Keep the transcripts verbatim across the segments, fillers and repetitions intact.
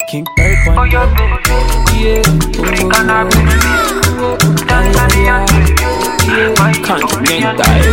King Bird one. Oh, your baby. Yeah. African baby. Tanzania baby. Continental.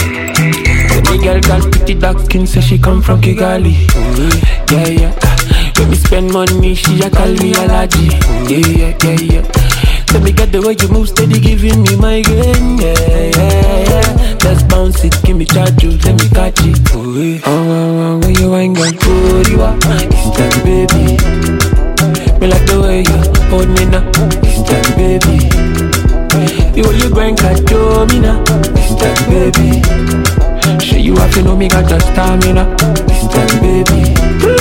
The girl got pretty dark skin, say she come from Kigali. Yeah, yeah. When me spend money, she a call me Alaji. Yeah, yeah, yeah, yeah. Let me get the way you move, steady giving me my game. Yeah, yeah, yeah. Let's bounce it, give me charge you, let me catch it. Oh, yeah. Oh, oh, oh, when you ain't got good, you are. It's that baby. Me like the way you hold me now. It's that baby. You hold your brain, catch me now. It's that baby. Sure you have to know me got the stamina. It's that baby.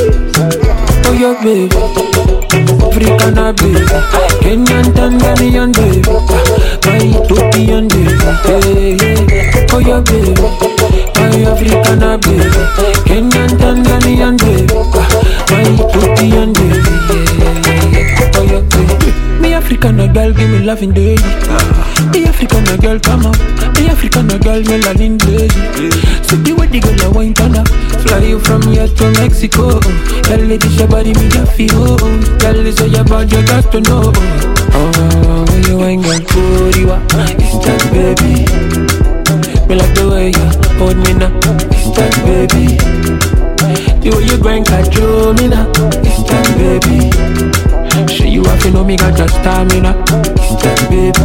Oh, your baby. African baby, Kenyan, Tanzanian baby, my Ethiopian baby, hey, hey. Oh your baby, my African baby, Kenyan, Tanzanian baby, my Ethiopian baby, yeah, yeah, yeah. Oh your baby, me African girl give me loving daily, me African girl come up, me African girl melanin daily, so the way the girl I wine turn up, fly you from here to Mexico, girl lady your body me a feel. Girl, it's all about you got to know. Oh, when you ain't got good, you are. It's that baby. Me like the way you hold me now. It's that baby. The way you grind control me now. It's that baby. Sure you have to know me got your stamina. It's that baby.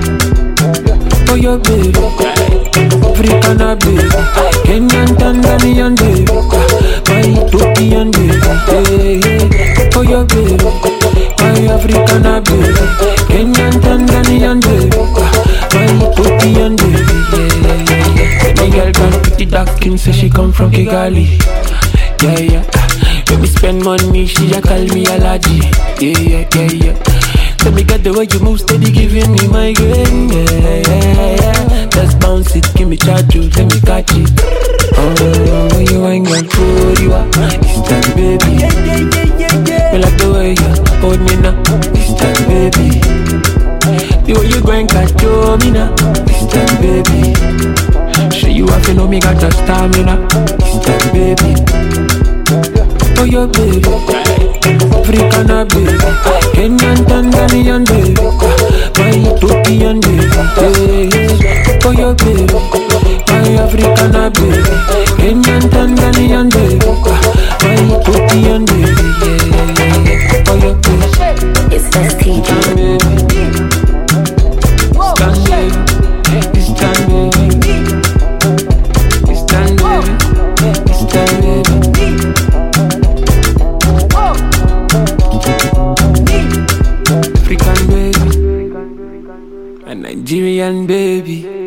Oh, your baby. African baby. Kenyan, Tanzanian baby. My Ethiopian baby. Hey, hey. Oh, your baby, my African baby, Kenyan, Tanzanian baby, my Ethiopian baby, yeah, yeah, yeah. My girl got pretty dark skin, say she come from Kigali, yeah, yeah. When me spend money, she a call me Alaji, yeah, yeah, yeah, yeah. Let me get the way you move, steady giving me my game, yeah, yeah, yeah. Let's bounce it, give me charge you, let me catch it. Oh, you ain't got food, you are, it's that baby, yeah, yeah, yeah, yeah, yeah. Me like the way you hold me now, it's that baby. The way you grind control me now, it's that baby. Sure you have to know me got the stamina, it's that baby. Oh your baby, African baby, Kenyan, Tanzanian baby, my Ethiopian baby, hey, hey. Oh your baby, my African baby, Kenyan, Tanzanian baby, my Ethiopian baby, yeah, yeah, yeah, yeah. Oh your baby, It's S T G. stand baby, stand baby, stand baby, stand baby, stand baby. African baby, a Nigerian baby.